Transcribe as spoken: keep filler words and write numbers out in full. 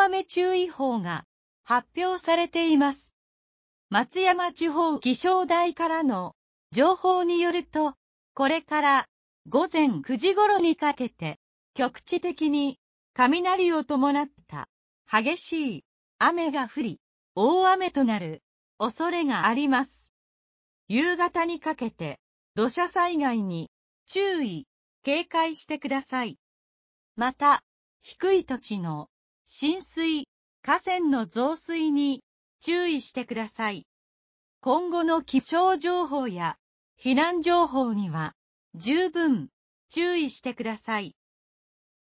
雨注意報が発表されています。松山地方気象台からの情報によると、これからごぜんくじ頃にかけて、局地的に雷を伴った激しい雨が降り、大雨となる恐れがあります。夕方にかけて土砂災害に注意、警戒してください。また、低い土地の浸水、河川の増水に注意してください。今後の気象情報や避難情報には十分注意してください。